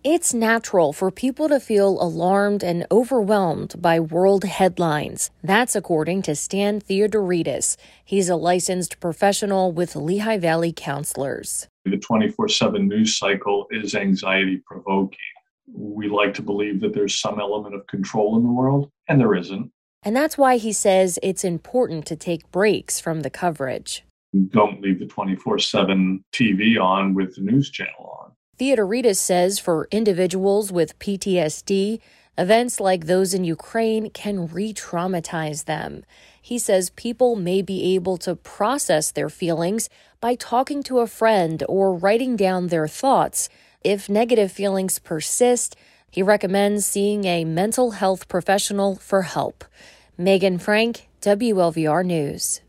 It's natural for people to feel alarmed and overwhelmed by world headlines. That's according to Stan Theodoridis. He's a licensed professional with Lehigh Valley Counselors. The 24/7 news cycle is anxiety-provoking. We like to believe that there's some element of control in the world, and there isn't. And that's why he says it's important to take breaks from the coverage. Don't leave the 24/7 TV on with the news channel on. Theodoridis says for individuals with PTSD, events like those in Ukraine can re-traumatize them. He says people may be able to process their feelings by talking to a friend or writing down their thoughts. If negative feelings persist, he recommends seeing a mental health professional for help. Megan Frank, WLVR News.